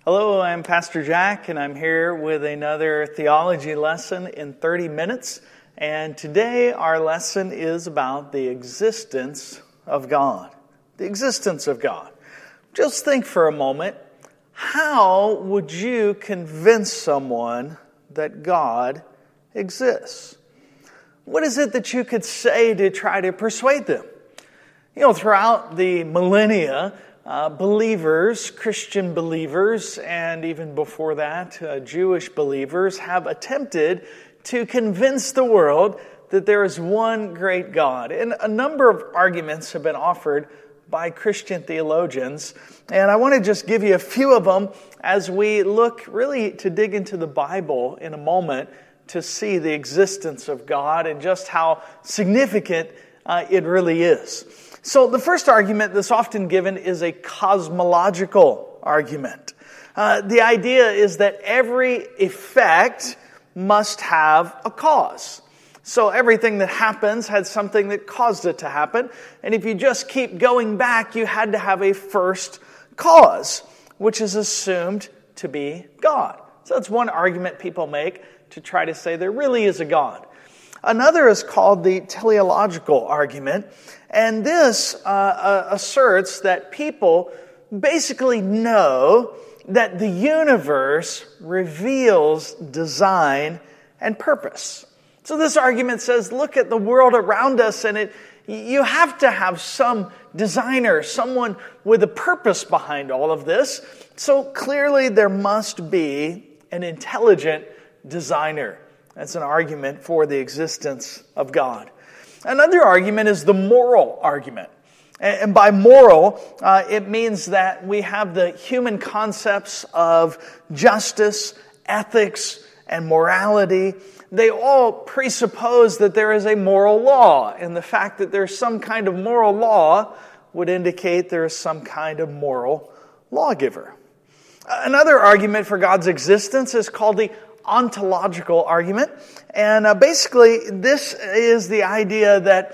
Hello, I'm Pastor Jack, and I'm here with another theology lesson in 30 minutes. And today our lesson is about the existence of God. The existence of God. Just think for a moment, how would you convince someone that God exists? What is it that you could say to try to persuade them? Throughout the millennia, believers, Christian believers, and even before that, Jewish believers have attempted to convince the world that there is one great God. And a number of arguments have been offered by Christian theologians. And I want to just give you a few of them as we look really to dig into the Bible in a moment to see the existence of God and just how significant it really is. So the first argument that's often given is a cosmological argument. The idea is that every effect must have a cause. So everything that happens had something that caused it to happen. And if you just keep going back, you had to have a first cause, which is assumed to be God. So that's one argument people make to try to say there really is a God. Another is called the teleological argument, and this asserts that people basically know that the universe reveals design and purpose. So this argument says, look at the world around us, and you have to have some designer, someone with a purpose behind all of this. So clearly there must be an intelligent designer. That's an argument for the existence of God. Another argument is the moral argument. And by moral, it means that we have the human concepts of justice, ethics, and morality. They all presuppose that there is a moral law, and the fact that there's some kind of moral law would indicate there is some kind of moral lawgiver. Another argument for God's existence is called the ontological argument. And basically, this is the idea that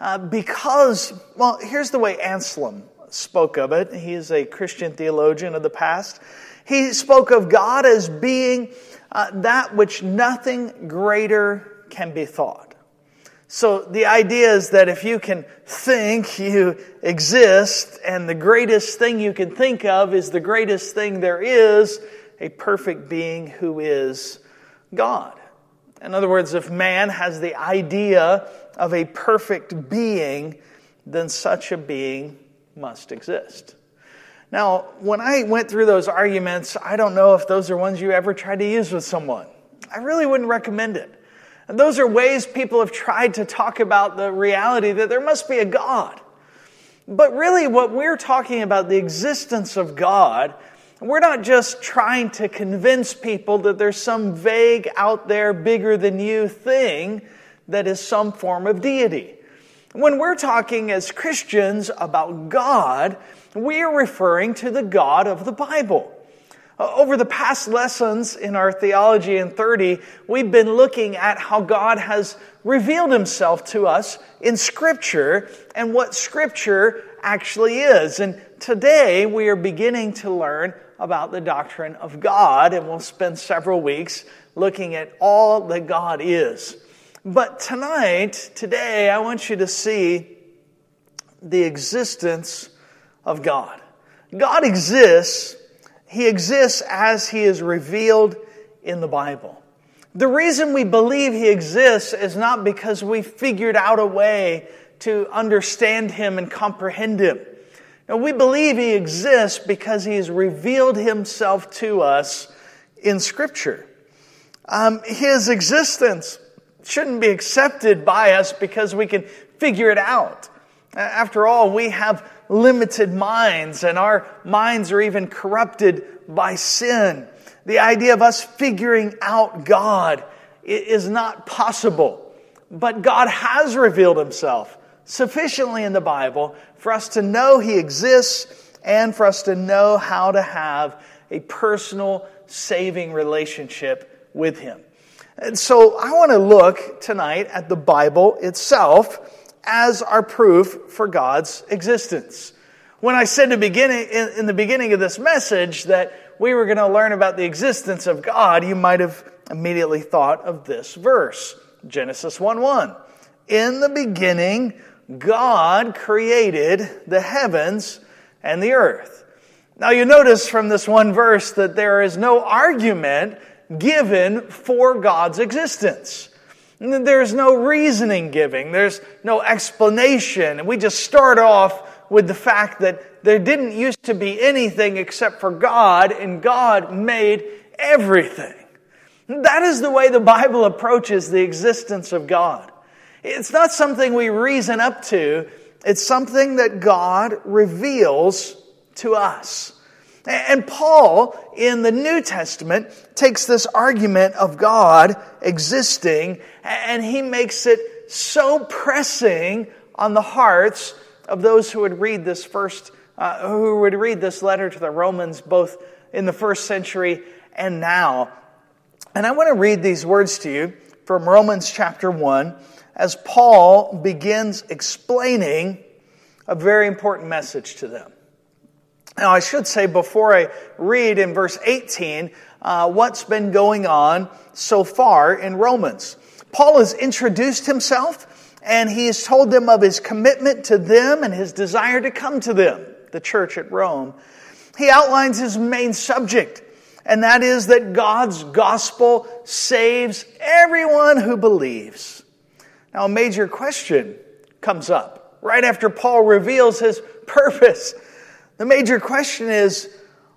here's the way Anselm spoke of it. He is a Christian theologian of the past. He spoke of God as being that which nothing greater can be thought. So the idea is that if you can think, you exist, and the greatest thing you can think of is the greatest thing there is, a perfect being who is God. In other words, if man has the idea of a perfect being, then such a being must exist. Now, when I went through those arguments, I don't know if those are ones you ever tried to use with someone. I really wouldn't recommend it. And those are ways people have tried to talk about the reality that there must be a God. But really what we're talking about, the existence of God, we're not just trying to convince people that there's some vague, out there, bigger than you thing that is some form of deity. When we're talking as Christians about God, we are referring to the God of the Bible. Over the past lessons in our Theology in 30, we've been looking at how God has revealed Himself to us in Scripture and what Scripture actually is. And today we are beginning to learn about the doctrine of God, and we'll spend several weeks looking at all that God is. But today, I want you to see the existence of God. God exists. He exists as He is revealed in the Bible. The reason we believe He exists is not because we figured out a way to understand Him and comprehend Him. Now, we believe He exists because He has revealed Himself to us in Scripture. His existence shouldn't be accepted by us because we can figure it out. After all, we have limited minds, and our minds are even corrupted by sin. The idea of us figuring out God is not possible. But God has revealed Himself sufficiently in the Bible for us to know He exists and for us to know how to have a personal, saving relationship with Him. And so I want to look tonight at the Bible itself as our proof for God's existence. When I said in the beginning of this message that we were going to learn about the existence of God, you might have immediately thought of this verse, Genesis 1:1. In the beginning, God created the heavens and the earth. Now you notice from this one verse that there is no argument given for God's existence. There's no reasoning giving. There's no explanation. We just start off with the fact that there didn't used to be anything except for God, and God made everything. That is the way the Bible approaches the existence of God. It's not something we reason up to. It's something that God reveals to us. And Paul, in the New Testament, takes this argument of God existing, and he makes it so pressing on the hearts of those who would read this letter to the Romans, both in the first century and now. And I want to read these words to you from Romans chapter 1, as Paul begins explaining a very important message to them. Now, I should say before I read in verse 18 what's been going on so far in Romans. Paul has introduced himself, and he has told them of his commitment to them and his desire to come to them, the church at Rome. He outlines his main subject, and that is that God's gospel saves everyone who believes. Now, a major question comes up right after Paul reveals his purpose. The major question is,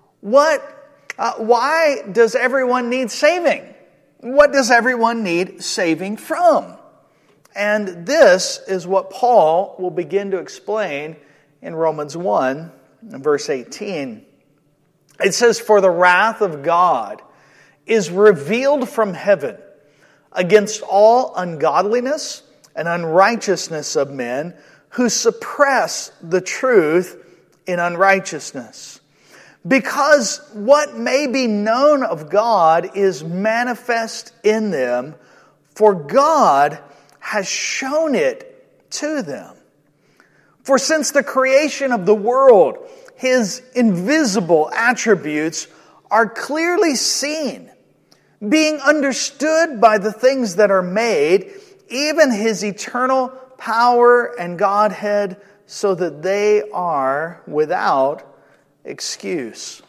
why does everyone need saving? What does everyone need saving from? And this is what Paul will begin to explain in Romans 1, verse 18. It says, "For the wrath of God is revealed from heaven against all ungodliness and unrighteousness of men who suppress the truth in unrighteousness. Because what may be known of God is manifest in them, for God has shown it to them. For since the creation of the world, His invisible attributes are clearly seen, being understood by the things that are made, even His eternal power and Godhead, so that they are without excuse."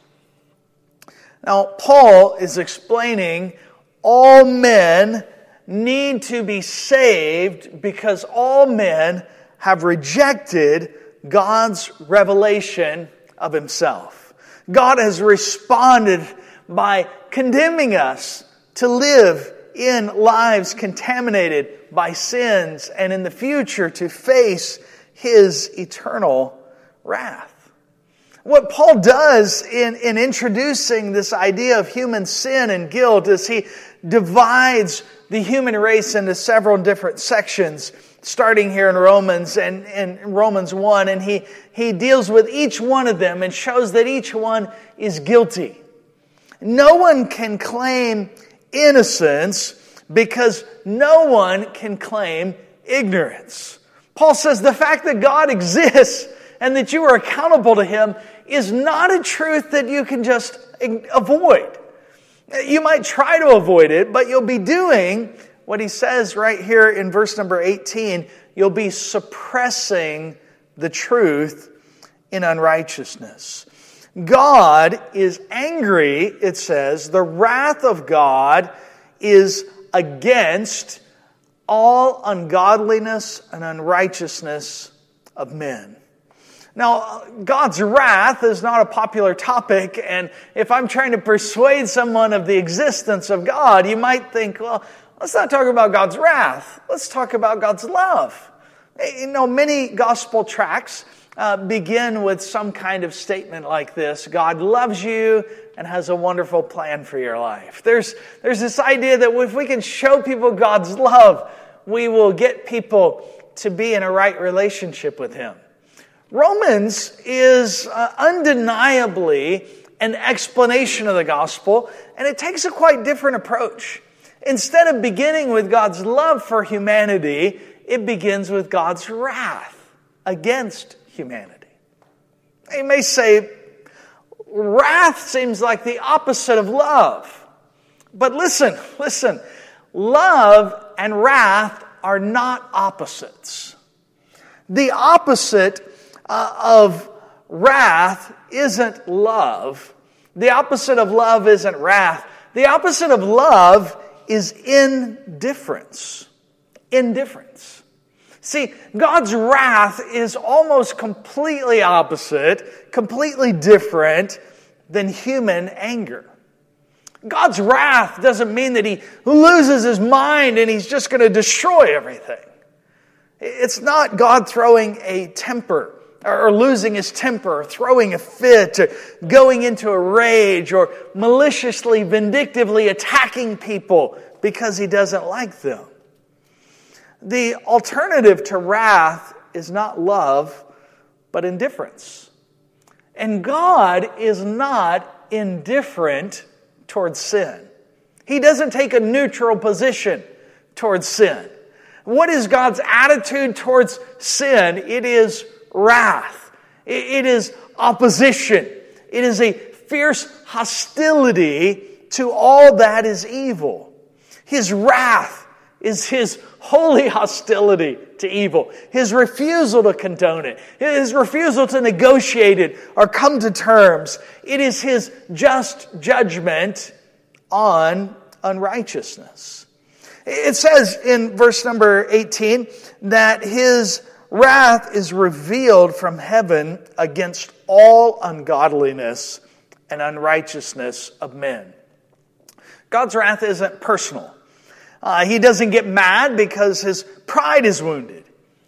Now, Paul is explaining all men need to be saved because all men have rejected God's revelation of Himself. God has responded by condemning us to live in lives contaminated by sins, and in the future to face His eternal wrath. What Paul does in introducing this idea of human sin and guilt is he divides the human race into several different sections, starting here in Romans and in Romans 1, and he deals with each one of them and shows that each one is guilty. No one can claim innocence because no one can claim ignorance. Paul says the fact that God exists and that you are accountable to Him is not a truth that you can just avoid. You might try to avoid it, but you'll be doing what he says right here in verse number 18. You'll be suppressing the truth in unrighteousness. God is angry, it says. The wrath of God is against all ungodliness and unrighteousness of men. Now, God's wrath is not a popular topic, and if I'm trying to persuade someone of the existence of God, you might think, well, let's not talk about God's wrath. Let's talk about God's love. You know, many gospel tracts begin with some kind of statement like this: God loves you and has a wonderful plan for your life. There's this idea that if we can show people God's love, we will get people to be in a right relationship with Him. Romans is undeniably an explanation of the gospel, and it takes a quite different approach. Instead of beginning with God's love for humanity, it begins with God's wrath against humanity. You may say, wrath seems like the opposite of love. But listen. Love and wrath are not opposites. The opposite of wrath isn't love. The opposite of love isn't wrath. The opposite of love is indifference. Indifference. See, God's wrath is almost completely opposite, completely different than human anger. God's wrath doesn't mean that He loses His mind and He's just going to destroy everything. It's not God throwing a temper or losing His temper, or throwing a fit, or going into a rage, or maliciously, vindictively attacking people because He doesn't like them. The alternative to wrath is not love, but indifference. And God is not indifferent towards sin. He doesn't take a neutral position towards sin. What is God's attitude towards sin? It is wrath. It is opposition. It is a fierce hostility to all that is evil. His wrath is His holy hostility to evil. His refusal to condone it. His refusal to negotiate it or come to terms. It is His just judgment on unrighteousness. It says in verse number 18 that His wrath is revealed from heaven against all ungodliness and unrighteousness of men. God's wrath isn't personal. He doesn't get mad because His pride is wounded.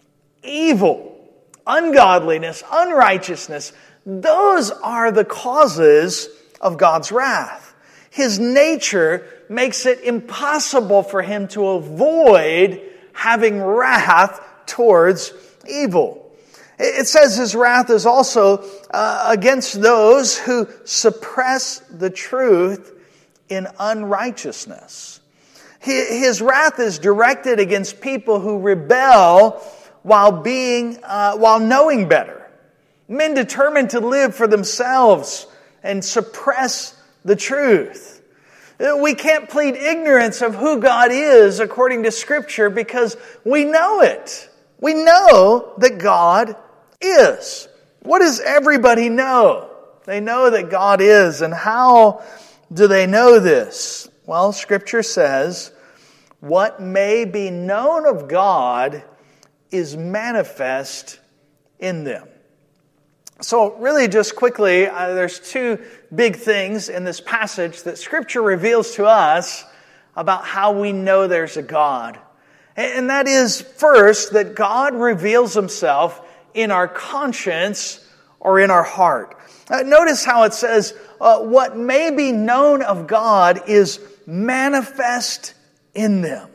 Evil, ungodliness, unrighteousness, those are the causes of God's wrath. His nature makes it impossible for Him to avoid having wrath towards evil. It says His wrath is also against those who suppress the truth in unrighteousness. His wrath is directed against people who rebel while knowing better. Men determined to live for themselves and suppress the truth. We can't plead ignorance of who God is according to Scripture because we know it. We know that God is. What does everybody know? They know that God is. And how do they know this? Well, Scripture says, what may be known of God is manifest in them. So really just quickly, there's two big things in this passage that Scripture reveals to us about how we know there's a God. And that is, first, that God reveals Himself in our conscience or in our heart. Notice how it says, what may be known of God is manifest in them.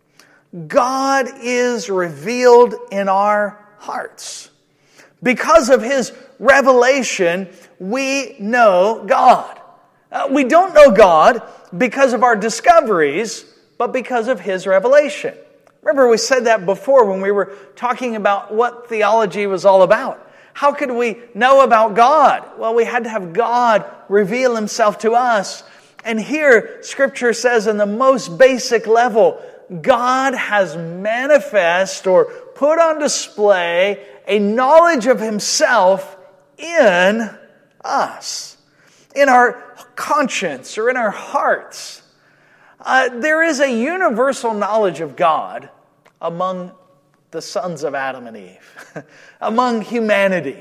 God is revealed in our hearts. Because of His revelation, we know God. We don't know God because of our discoveries, but because of His revelation. Remember, we said that before when we were talking about what theology was all about. How could we know about God? Well, we had to have God reveal Himself to us. And here, Scripture says in the most basic level, God has manifest or put on display a knowledge of Himself in us, in our conscience or in our hearts. There is a universal knowledge of God among the sons of Adam and Eve, among humanity.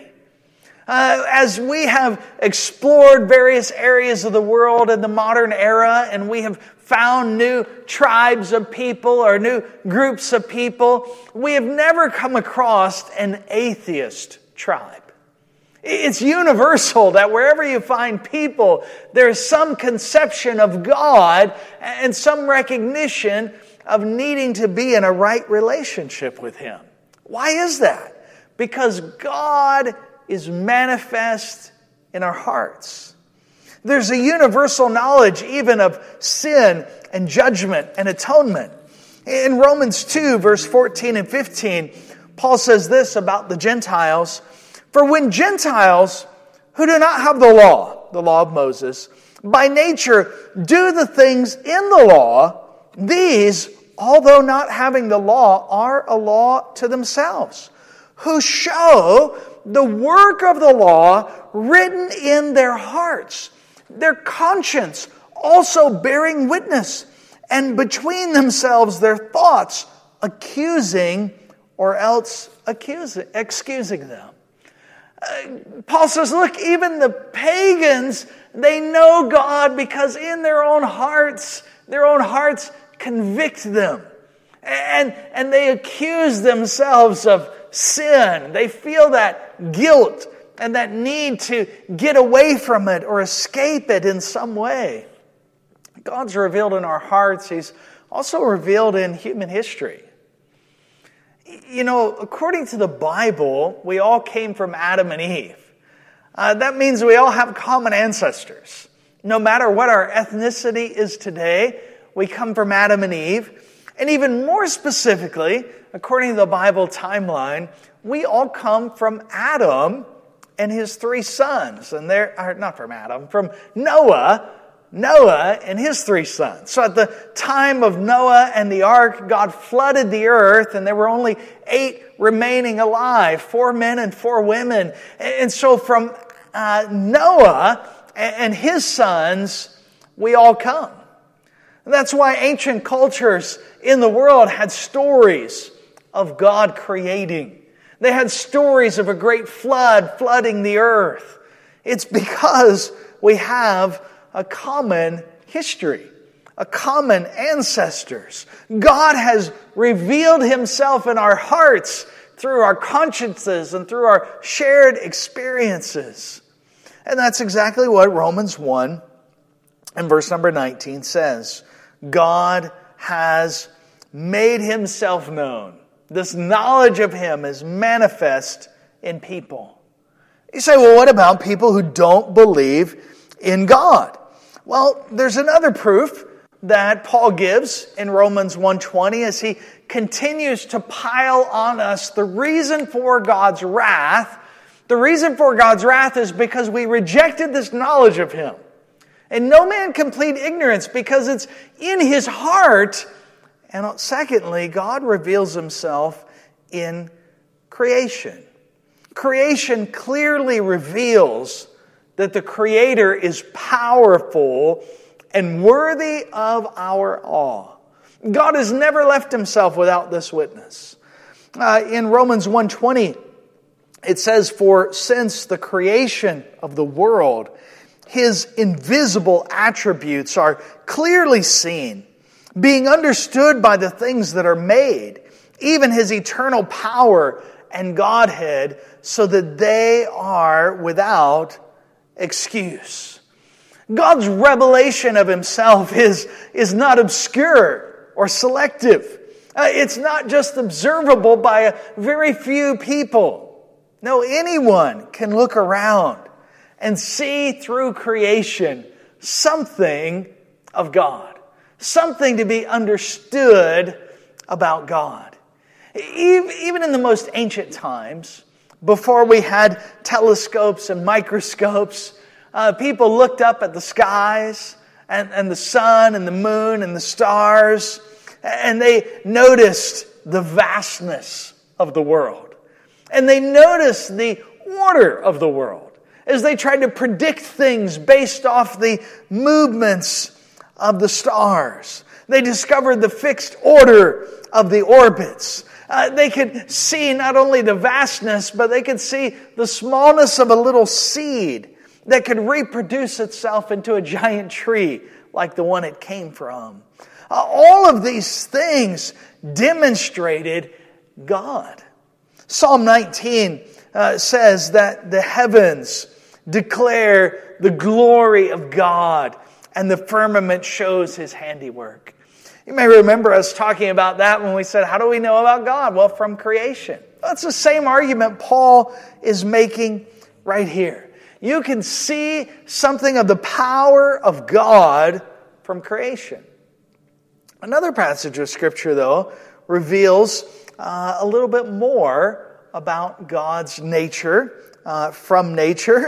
As we have explored various areas of the world in the modern era, and we have found new tribes of people or new groups of people, we have never come across an atheist tribe. It's universal that wherever you find people, there's some conception of God and some recognition of needing to be in a right relationship with Him. Why is that? Because God is manifest in our hearts. There's a universal knowledge even of sin and judgment and atonement. In Romans 2, verse 14 and 15, Paul says this about the Gentiles. For when Gentiles who do not have the law, the law of Moses, by nature do the things in the law, these, although not having the law, are a law to themselves, who show the work of the law written in their hearts, their conscience also bearing witness, and between themselves their thoughts accusing or else excusing them. Paul says, look, even the pagans, they know God because in their own hearts convict them. And they accuse themselves of sin. They feel that guilt and that need to get away from it or escape it in some way. God's revealed in our hearts. He's also revealed in human history. You know, according to the Bible, we all came from Adam and Eve. That means we all have common ancestors. No matter what our ethnicity is today, we come from Adam and Eve. And even more specifically, according to the Bible timeline, we all come from Adam and his 3 sons. And from Noah and his 3 sons. So at the time of Noah and the ark, God flooded the earth, and there were only 8 remaining alive, 4 men and 4 women. And so from Noah and his sons, we all come. And that's why ancient cultures in the world had stories of God creating. They had stories of a great flood flooding the earth. It's because we have a common history, a common ancestors. God has revealed himself in our hearts through our consciences and through our shared experiences. And that's exactly what Romans 1 and verse number 19 says. God has made himself known. This knowledge of him is manifest in people. You say, well, what about people who don't believe in God? Well, there's another proof that Paul gives in Romans 1:20 as he continues to pile on us the reason for God's wrath. The reason for God's wrath is because we rejected this knowledge of him. And no man can plead ignorance because it's in his heart. And secondly, God reveals himself in creation. Creation clearly reveals that the Creator is powerful and worthy of our awe. God has never left himself without this witness. In Romans 1:20, it says, for since the creation of the world, his invisible attributes are clearly seen, being understood by the things that are made, even his eternal power and Godhead, so that they are without excuse. God's revelation of himself is not obscure or selective. It's not just observable by a very few people. No, anyone can look around and see through creation something of God. Something to be understood about God. Even in the most ancient times, before we had telescopes and microscopes, people looked up at the skies and the sun and the moon and the stars, and they noticed the vastness of the world. And they noticed the order of the world as they tried to predict things based off the movements of the stars. They discovered the fixed order of the orbits. They could see not only the vastness, but they could see the smallness of a little seed that could reproduce itself into a giant tree like the one it came from. All of these things demonstrated God. Psalm 19 says that the heavens declare the glory of God, and the firmament shows his handiwork. You may remember us talking about that when we said, how do we know about God? Well, from creation. That's the same argument Paul is making right here. You can see something of the power of God from creation. Another passage of Scripture, though, reveals a little bit more about God's nature, from nature.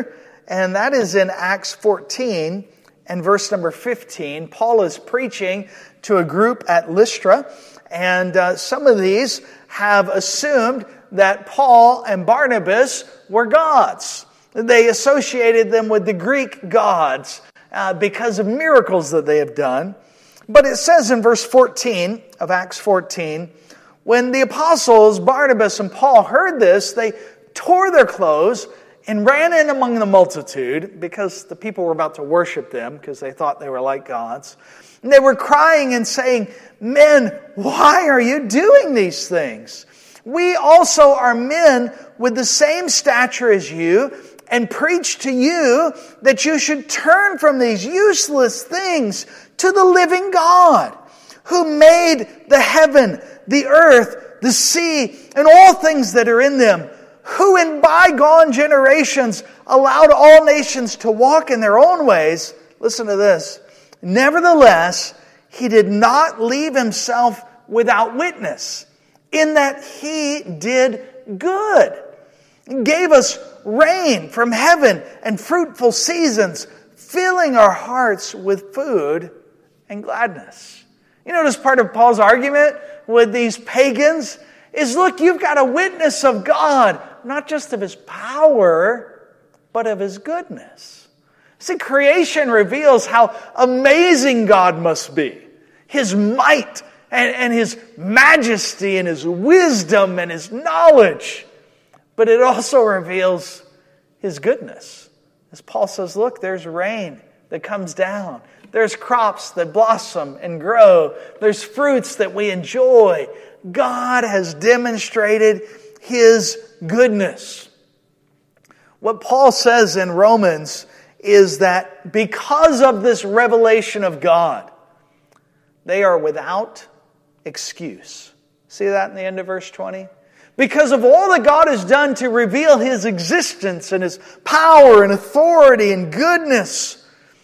and that is in Acts 14 and verse number 15. Paul is preaching to a group at Lystra, and some of these have assumed that Paul and Barnabas were gods. They associated them with the Greek gods because of miracles that they have done. But it says in verse 14 of Acts 14, when the apostles Barnabas and Paul heard this, they tore their clothes and ran in among the multitude, because the people were about to worship them because they thought they were like gods. And they were crying and saying, "Men, why are you doing these things? We also are men with the same stature as you, and preach to you that you should turn from these useless things to the living God, who made the heaven, the earth, the sea, and all things that are in them, who in bygone generations allowed all nations to walk in their own ways." Listen to this. "Nevertheless, He did not leave Himself without witness, in that He did good, gave us rain from heaven and fruitful seasons, filling our hearts with food and gladness." You notice part of Paul's argument with these pagans is, look, you've got a witness of God, not just of His power, but of His goodness. See, creation reveals how amazing God must be. His might and His majesty and His wisdom and His knowledge. But it also reveals His goodness. As Paul says, look, there's rain that comes down. There's crops that blossom and grow. There's fruits that we enjoy. God has demonstrated His goodness. What Paul says in Romans is that because of this revelation of God, they are without excuse. See that in the end of verse 20? Because of all that God has done to reveal His existence and His power and authority and goodness,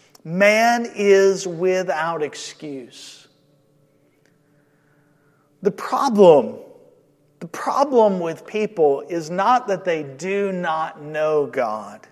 man is without excuse. The problem with people is not that they do not know God.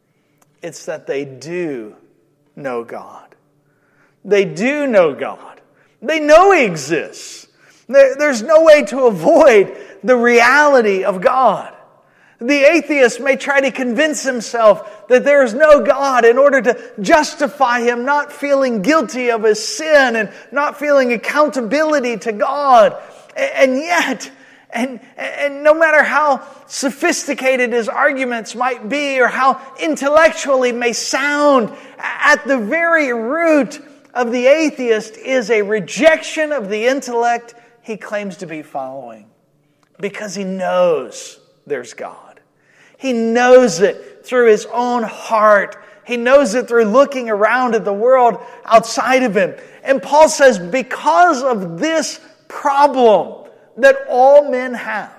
It's that they do know God. They do know God. They know He exists. There's no way to avoid the reality of God. The atheist may try to convince himself that there is no God in order to justify him not feeling guilty of his sin and not feeling accountability to God. And yet, and no matter how sophisticated his arguments might be or how intellectually may sound, at the very root of the atheist is a rejection of the intellect he claims to be following. Because he knows there's God. He knows it through his own heart. He knows it through looking around at the world outside of him. And Paul says, because of this problem that all men have.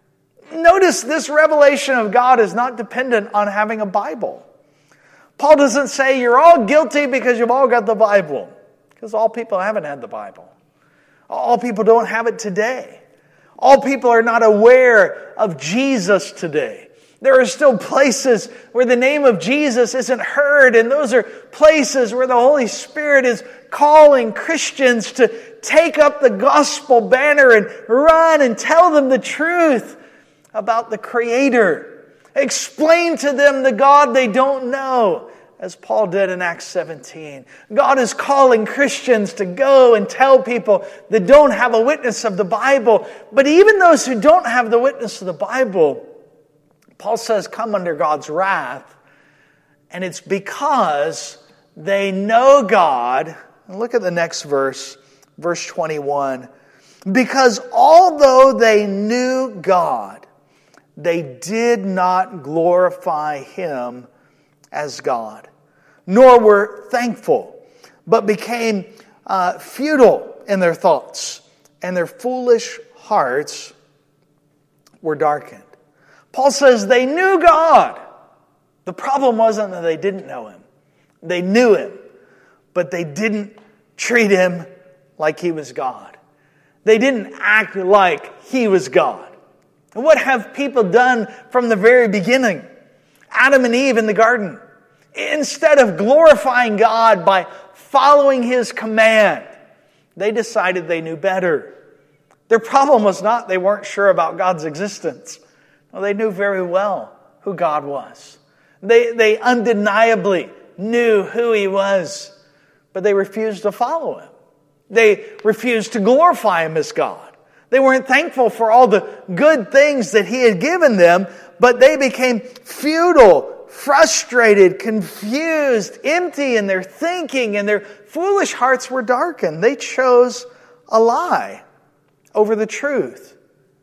Notice this revelation of God is not dependent on having a Bible. Paul doesn't say you're all guilty because you've all got the Bible. Because all people haven't had the Bible. All people don't have it today. All people are not aware of Jesus today. There are still places where the name of Jesus isn't heard, and those are places where the Holy Spirit is calling Christians to take up the gospel banner and run and tell them the truth about the Creator. Explain to them the God they don't know, as Paul did in Acts 17. God is calling Christians to go and tell people that don't have a witness of the Bible. But even those who don't have the witness of the Bible, Paul says, come under God's wrath. And it's because they know God. And look at the next verse, verse 21. Because although they knew God, they did not glorify Him as God, nor were thankful, but became futile in their thoughts, and their foolish hearts were darkened. Paul says they knew God. The problem wasn't that they didn't know Him. They knew Him, but they didn't treat Him like He was God. They didn't act like He was God. And what have people done from the very beginning? Adam and Eve in the garden. Instead of glorifying God by following His command, they decided they knew better. Their problem was not they weren't sure about God's existence. No, they knew very well who God was. They undeniably knew who He was, but they refused to follow Him. They refused to glorify Him as God. They weren't thankful for all the good things that He had given them, but they became futile, frustrated, confused, empty in their thinking, and their foolish hearts were darkened. They chose a lie over the truth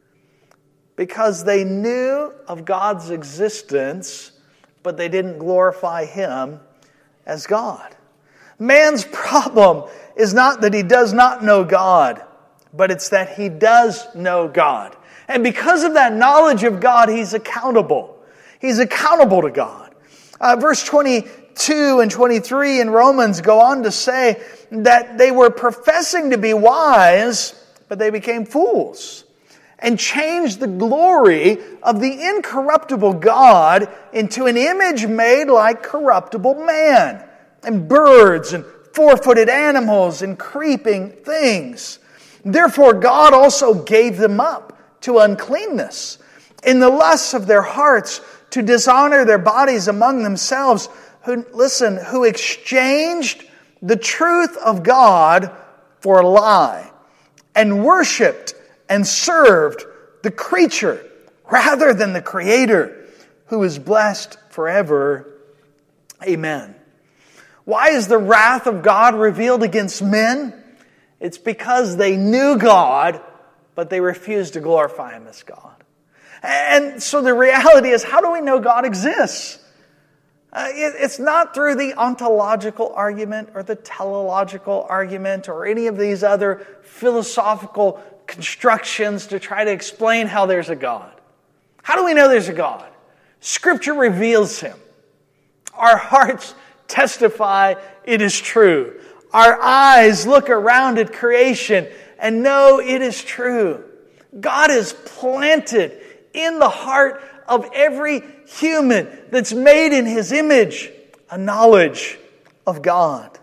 because they knew of God's existence, but they didn't glorify Him as God. Man's problem is not that he does not know God, but it's that he does know God. And because of that knowledge of God, he's accountable. He's accountable to God. Verse 22 and 23 in Romans go on to say that they were professing to be wise, but they became fools and changed the glory of the incorruptible God into an image made like corruptible man, and birds and four-footed animals and creeping things. Therefore God also gave them up to uncleanness in the lusts of their hearts, to dishonor their bodies among themselves, who exchanged the truth of God for a lie, and worshipped and served the creature rather than the Creator, who is blessed forever. Amen. Why is the wrath of God revealed against men? It's because they knew God, but they refused to glorify Him as God. And so the reality is, how do we know God exists? It's not through the ontological argument or the teleological argument or any of these other philosophical constructions to try to explain how there's a God. How do we know there's a God? Scripture reveals Him. Our hearts testify it is true. Our eyes look around at creation and know it is true. God is planted in the heart of every human that's made in His image a knowledge of God.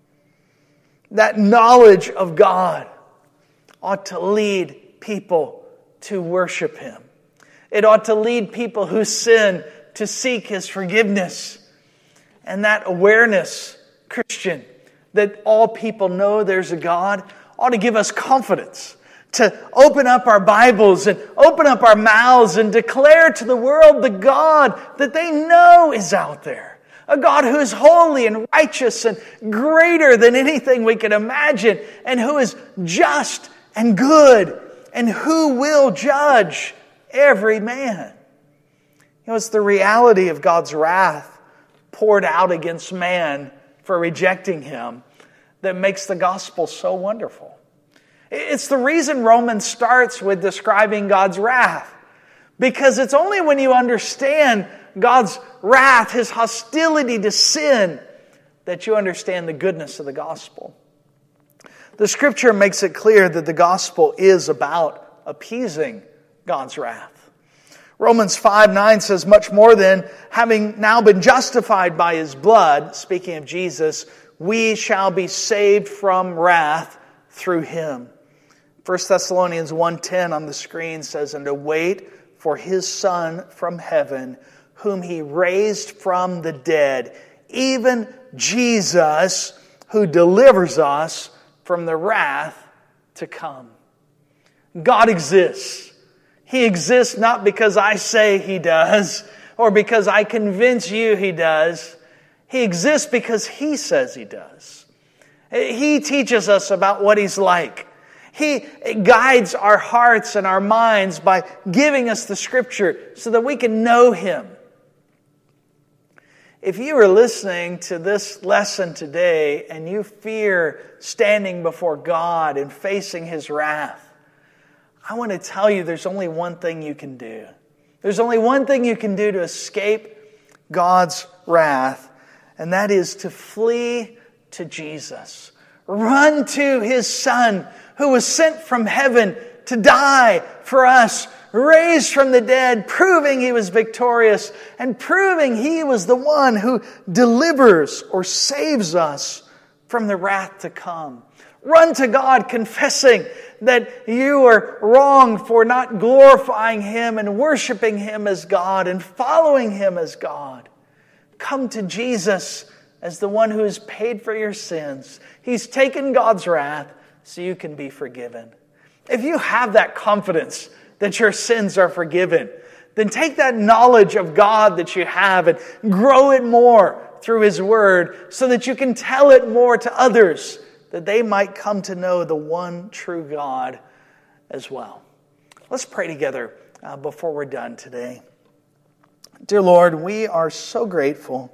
That knowledge of God ought to lead people to worship Him. It ought to lead people who sin to seek His forgiveness. And that awareness, Christian, that all people know there's a God, ought to give us confidence to open up our Bibles and open up our mouths and declare to the world the God that they know is out there. A God who is holy and righteous and greater than anything we can imagine, and who is just and good, and who will judge every man. You know, it's the reality of God's wrath poured out against man for rejecting Him that makes the gospel so wonderful. It's the reason Romans starts with describing God's wrath. Because it's only when you understand God's wrath, His hostility to sin, that you understand the goodness of the gospel. The Scripture makes it clear that the gospel is about appeasing God's wrath. Romans 5:9 says, much more than having now been justified by His blood, speaking of Jesus, we shall be saved from wrath through Him. 1 Thessalonians 1:10 on the screen says, and to wait for His Son from heaven, whom He raised from the dead, even Jesus, who delivers us from the wrath to come. God exists. He exists not because I say He does, or because I convince you He does. He exists because He says He does. He teaches us about what He's like. He guides our hearts and our minds by giving us the Scripture so that we can know Him. If you are listening to this lesson today and you fear standing before God and facing His wrath, I want to tell you there's only one thing you can do. There's only one thing you can do to escape God's wrath, and that is to flee to Jesus. Run to His Son, who was sent from heaven to die for us. raised from the dead, proving He was victorious and proving He was the one who delivers or saves us from the wrath to come. Run to God confessing that you are wrong for not glorifying Him and worshiping Him as God and following Him as God. Come to Jesus as the one who has paid for your sins. He's taken God's wrath so you can be forgiven. If you have that confidence that your sins are forgiven, then take that knowledge of God that you have and grow it more through His Word so that you can tell it more to others, that they might come to know the one true God as well. Let's pray together before we're done today. Dear Lord, we are so grateful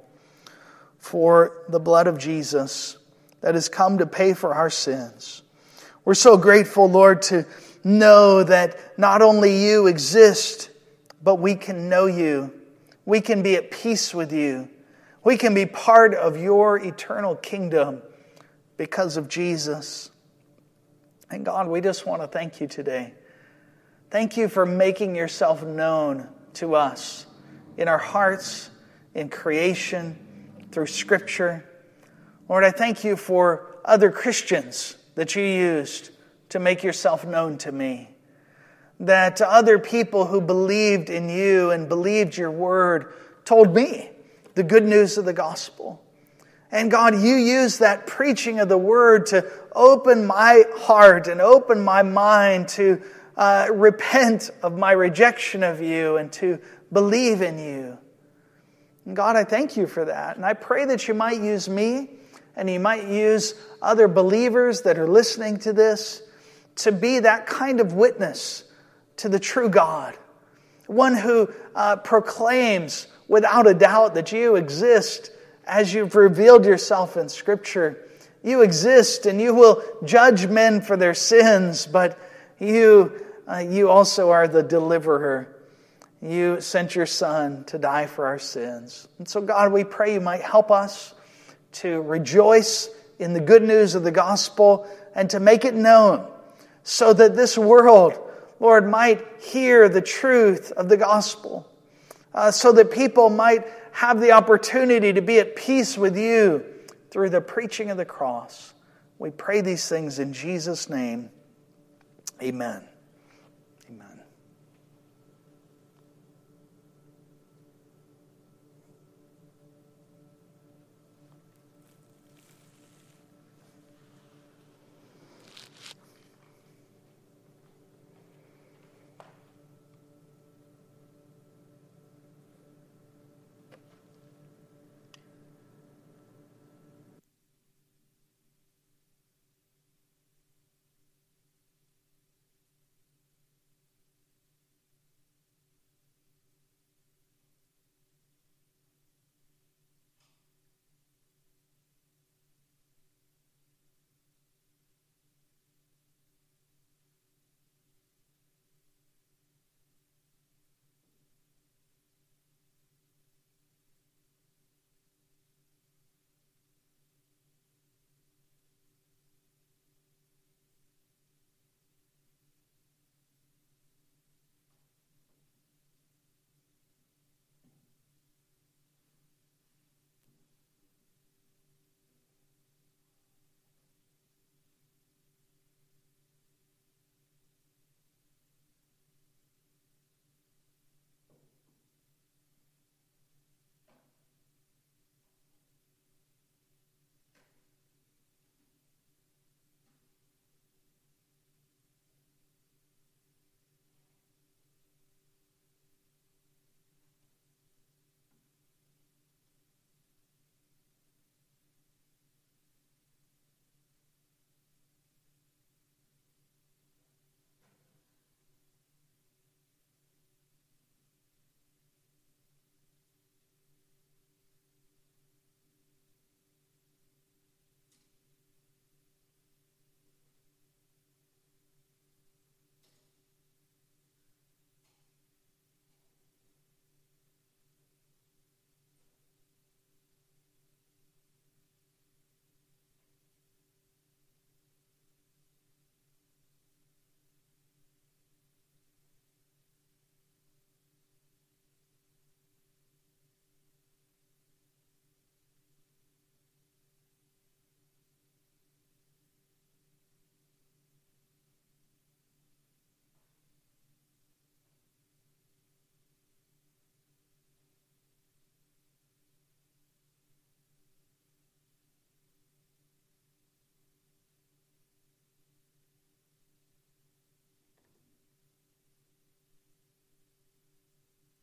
for the blood of Jesus that has come to pay for our sins. We're so grateful, Lord, to know that not only You exist, but we can know You. We can be at peace with You. We can be part of Your eternal kingdom because of Jesus. And God, we just want to thank You today. Thank You for making Yourself known to us in our hearts, in creation, through Scripture. Lord, I thank You for other Christians that You used to make Yourself known to me. That other people who believed in You and believed Your Word told me the good news of the gospel. And God, You used that preaching of the Word to open my heart and open my mind to repent of my rejection of You and to believe in You. And God, I thank You for that. And I pray that You might use me and You might use other believers that are listening to this to be that kind of witness to the true God. One who proclaims without a doubt that You exist as You've revealed Yourself in Scripture. You exist and You will judge men for their sins, but You also are the deliverer. You sent Your Son to die for our sins. And so God, we pray You might help us to rejoice in the good news of the gospel and to make it known so that this world, Lord, might hear the truth of the gospel, so that people might have the opportunity to be at peace with You through the preaching of the cross. We pray these things in Jesus' name. Amen.